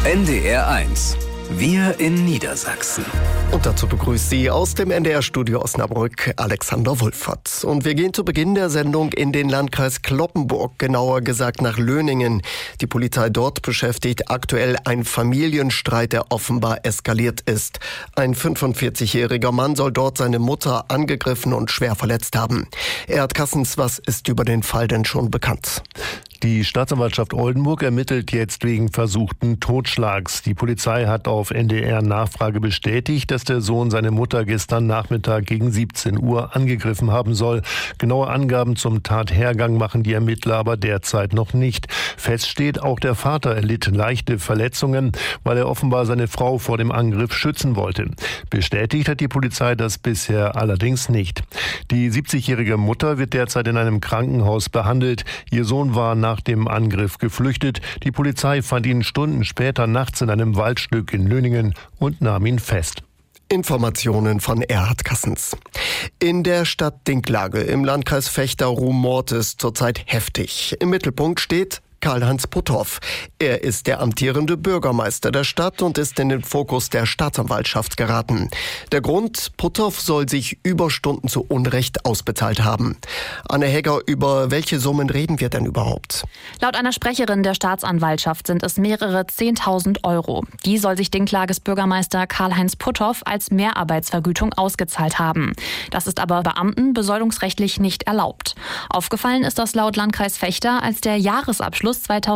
NDR1. Wir in Niedersachsen. Und dazu begrüßt Sie aus dem NDR-Studio Osnabrück Alexander Wulffert. Und wir gehen zu Beginn der Sendung in den Landkreis Cloppenburg, genauer gesagt nach Löningen. Die Polizei dort beschäftigt aktuell ein Familienstreit, der offenbar eskaliert ist. Ein 45-jähriger Mann soll dort seine Mutter angegriffen und schwer verletzt haben. Erhard Kassens, was ist über den Fall denn schon bekannt? Die Staatsanwaltschaft Oldenburg ermittelt jetzt wegen versuchten Totschlags. Die Polizei hat auf NDR-Nachfrage bestätigt, dass der Sohn seine Mutter gestern Nachmittag gegen 17 Uhr angegriffen haben soll. Genaue Angaben zum Tathergang machen die Ermittler aber derzeit noch nicht. Fest steht, auch der Vater erlitt leichte Verletzungen, weil er offenbar seine Frau vor dem Angriff schützen wollte. Bestätigt hat die Polizei das bisher allerdings nicht. Die 70-jährige Mutter wird derzeit in einem Krankenhaus behandelt. Ihr Sohn war nach dem Angriff geflüchtet. Die Polizei fand ihn Stunden später nachts in einem Waldstück in Löningen und nahm ihn fest. Informationen von Erhard Kassens. In der Stadt Dinklage im Landkreis Vechta rumort es zurzeit heftig. Im Mittelpunkt steht Karl-Heinz Putthoff. Er ist der amtierende Bürgermeister der Stadt und ist in den Fokus der Staatsanwaltschaft geraten. Der Grund: Putthoff soll sich Überstunden zu Unrecht ausbezahlt haben. Anne Hegger, über welche Summen reden wir denn überhaupt? Laut einer Sprecherin der Staatsanwaltschaft sind es mehrere 10.000 Euro. Die soll sich Dinklages Bürgermeister Karl-Heinz Putthoff als Mehrarbeitsvergütung ausgezahlt haben. Das ist aber Beamten besoldungsrechtlich nicht erlaubt. Aufgefallen ist das laut Landkreis Vechta, als der Jahresabschluss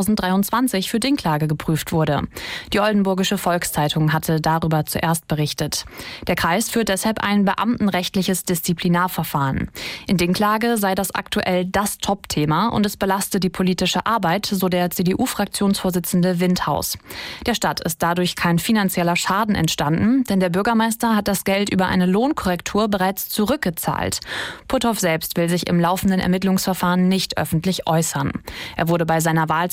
2023 für Dinklage geprüft wurde. Die Oldenburgische Volkszeitung hatte darüber zuerst berichtet. Der Kreis führt deshalb ein beamtenrechtliches Disziplinarverfahren. In Dinklage sei das aktuell das Top-Thema und es belaste die politische Arbeit, so der CDU-Fraktionsvorsitzende Windhaus. Der Stadt ist dadurch kein finanzieller Schaden entstanden, denn der Bürgermeister hat das Geld über eine Lohnkorrektur bereits zurückgezahlt. Putthoff selbst will sich im laufenden Ermittlungsverfahren nicht öffentlich äußern. Er wurde bei seiner Wahl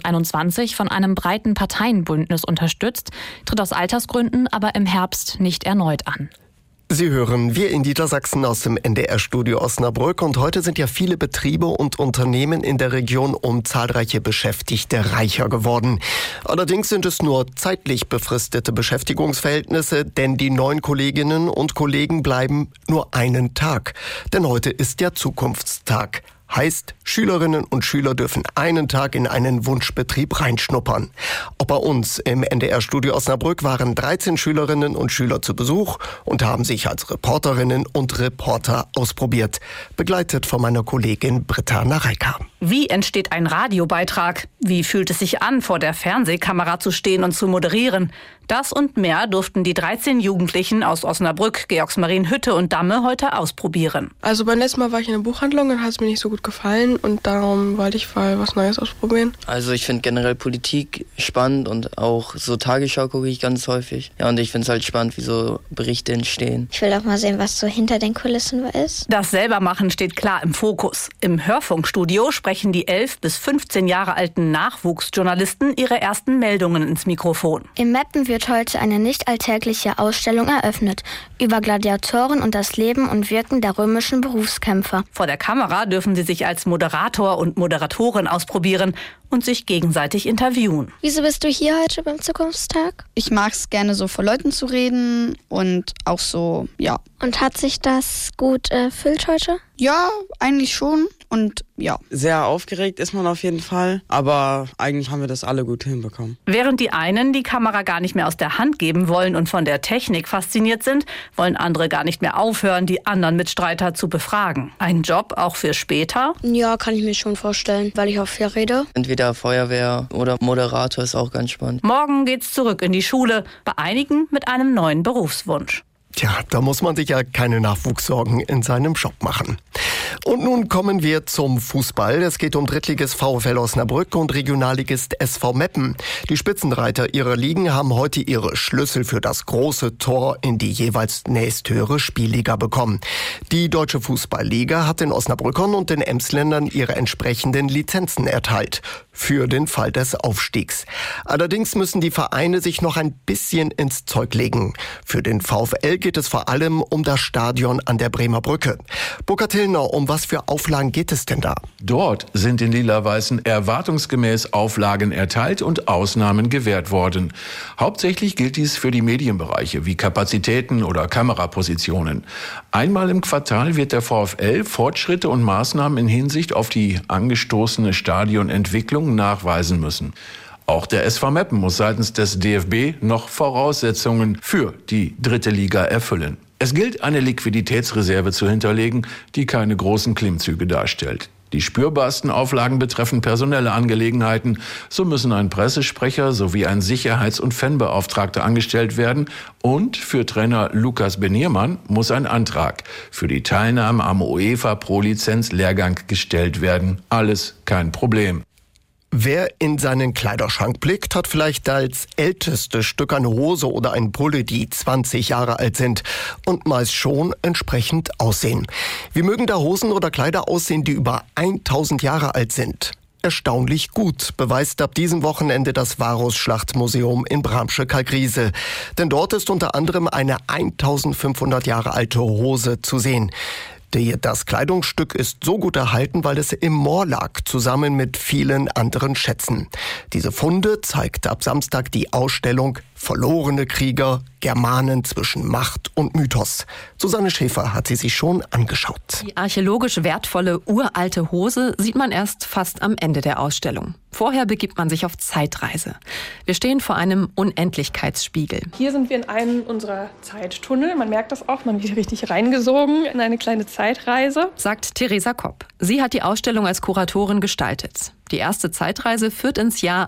2021 von einem breiten Parteienbündnis unterstützt, tritt aus Altersgründen aber im Herbst nicht erneut an. Sie hören Wir in Niedersachsen aus dem NDR-Studio Osnabrück, und heute sind ja viele Betriebe und Unternehmen in der Region um zahlreiche Beschäftigte reicher geworden. Allerdings sind es nur zeitlich befristete Beschäftigungsverhältnisse, denn die neuen Kolleginnen und Kollegen bleiben nur einen Tag. Denn heute ist der Zukunftstag. Heißt, Schülerinnen und Schüler dürfen einen Tag in einen Wunschbetrieb reinschnuppern. Auch bei uns im NDR-Studio Osnabrück waren 13 Schülerinnen und Schüler zu Besuch und haben sich als Reporterinnen und Reporter ausprobiert. Begleitet von meiner Kollegin Britta Nareika. Wie entsteht ein Radiobeitrag? Wie fühlt es sich an, vor der Fernsehkamera zu stehen und zu moderieren? Das und mehr durften die 13 Jugendlichen aus Osnabrück, Georgsmarienhütte und Damme heute ausprobieren. Also beim letzten Mal war ich in der Buchhandlung und hat es mir nicht so gut gefallen und darum wollte ich mal was Neues ausprobieren. Also ich finde generell Politik spannend und auch so Tagesschau gucke ich ganz häufig. Ja, und ich finde es halt spannend, wie so Berichte entstehen. Ich will auch mal sehen, was so hinter den Kulissen ist. Das Selbermachen steht klar im Fokus. Im Hörfunkstudio sprechen die 11 bis 15 Jahre alten Nachwuchsjournalisten ihre ersten Meldungen ins Mikrofon. Im Meppen wird heute eine nicht alltägliche Ausstellung eröffnet über Gladiatoren und das Leben und Wirken der römischen Berufskämpfer. Vor der Kamera dürfen sie sich als Moderator und Moderatorin ausprobieren und sich gegenseitig interviewen. Wieso bist du hier heute beim Zukunftstag? Ich mag es gerne, so vor Leuten zu reden und auch so, ja. Und hat sich das gut erfüllt heute? Ja, eigentlich schon und ja. Sehr aufgeregt ist man auf jeden Fall, aber eigentlich haben wir das alle gut hinbekommen. Während die einen die Kamera gar nicht mehr aus der Hand geben wollen und von der Technik fasziniert sind, wollen andere gar nicht mehr aufhören, die anderen Mitstreiter zu befragen. Ein Job auch für später? Ja, kann ich mir schon vorstellen, weil ich auch viel rede. Entweder Feuerwehr oder Moderator ist auch ganz spannend. Morgen geht's zurück in die Schule, bei einigen mit einem neuen Berufswunsch. Tja, da muss man sich ja keine Nachwuchssorgen in seinem Job machen. Und nun kommen wir zum Fußball. Es geht um Drittligist VfL Osnabrück und Regionalligist SV Meppen. Die Spitzenreiter ihrer Ligen haben heute ihre Schlüssel für das große Tor in die jeweils nächsthöhere Spielliga bekommen. Die Deutsche Fußballliga hat den Osnabrückern und den Emsländern ihre entsprechenden Lizenzen erteilt für den Fall des Aufstiegs. Allerdings müssen die Vereine sich noch ein bisschen ins Zeug legen. Für den VfL geht es vor allem um das Stadion an der Bremer Brücke. Burkhard Hillner, um was für Auflagen geht es denn da? Dort sind den Lila-Weißen erwartungsgemäß Auflagen erteilt und Ausnahmen gewährt worden. Hauptsächlich gilt dies für die Medienbereiche wie Kapazitäten oder Kamerapositionen. Einmal im Quartal wird der VfL Fortschritte und Maßnahmen in Hinsicht auf die angestoßene Stadionentwicklung nachweisen müssen. Auch der SV Meppen muss seitens des DFB noch Voraussetzungen für die 3. Liga erfüllen. Es gilt, eine Liquiditätsreserve zu hinterlegen, die keine großen Klimmzüge darstellt. Die spürbarsten Auflagen betreffen personelle Angelegenheiten. So müssen ein Pressesprecher sowie ein Sicherheits- und Fanbeauftragter angestellt werden. Und für Trainer Lukas Beniermann muss ein Antrag für die Teilnahme am UEFA Pro-Lizenz-Lehrgang gestellt werden. Alles kein Problem. Wer in seinen Kleiderschrank blickt, hat vielleicht als ältestes Stück eine Hose oder ein Pulle, die 20 Jahre alt sind und meist schon entsprechend aussehen. Wie mögen da Hosen oder Kleider aussehen, die über 1000 Jahre alt sind? Erstaunlich gut, beweist ab diesem Wochenende das Varus-Schlachtmuseum in Bramsche-Kalkriese. Denn dort ist unter anderem eine 1500 Jahre alte Hose zu sehen. Das Kleidungsstück ist so gut erhalten, weil es im Moor lag, zusammen mit vielen anderen Schätzen. Diese Funde zeigt ab Samstag die Ausstellung Verlorene Krieger, Germanen zwischen Macht und Mythos. Susanne Schäfer hat sie sich schon angeschaut. Die archäologisch wertvolle uralte Hose sieht man erst fast am Ende der Ausstellung. Vorher begibt man sich auf Zeitreise. Wir stehen vor einem Unendlichkeitsspiegel. Hier sind wir in einem unserer Zeittunnel. Man merkt das auch, man wird richtig reingesogen in eine kleine Zeitreise, sagt Theresa Kopp. Sie hat die Ausstellung als Kuratorin gestaltet. Die erste Zeitreise führt ins Jahr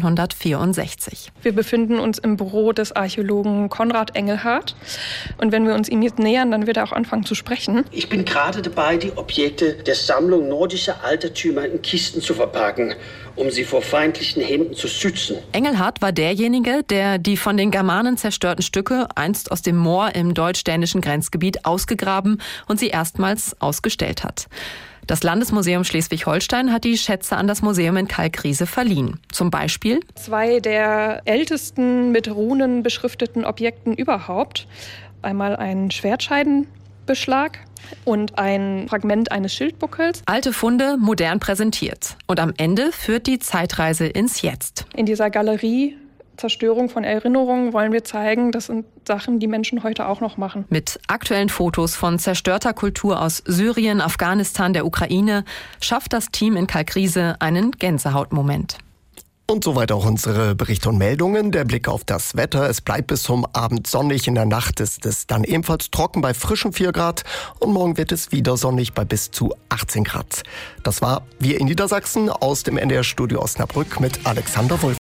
1864. Wir befinden uns im Büro des Archäologen Konrad Engelhardt. Und wenn wir uns ihm jetzt nähern, dann wird er auch anfangen zu sprechen. Ich bin gerade dabei, die Objekte der Sammlung nordischer Altertümer in Kisten zu verpacken, um sie vor feindlichen Händen zu schützen. Engelhardt war derjenige, der die von den Germanen zerstörten Stücke einst aus dem Moor im deutsch-dänischen Grenzgebiet ausgegraben und sie erstmals ausgestellt hat. Das Landesmuseum Schleswig-Holstein hat die Schätze an das Museum in Kalkriese verliehen. Zum Beispiel 2 der ältesten mit Runen beschrifteten Objekten überhaupt. Einmal ein Schwertscheidenbeschlag und ein Fragment eines Schildbuckels. Alte Funde modern präsentiert. Und am Ende führt die Zeitreise ins Jetzt. In dieser Galerie Zerstörung von Erinnerungen wollen wir zeigen, das sind Sachen, die Menschen heute auch noch machen. Mit aktuellen Fotos von zerstörter Kultur aus Syrien, Afghanistan, der Ukraine schafft das Team in Kalkriese einen Gänsehautmoment. Und soweit auch unsere Berichte und Meldungen. Der Blick auf das Wetter. Es bleibt bis zum Abend sonnig. In der Nacht ist es dann ebenfalls trocken bei frischen 4 Grad. Und morgen wird es wieder sonnig bei bis zu 18 Grad. Das war Wir in Niedersachsen aus dem NDR-Studio Osnabrück mit Alexander Wolf.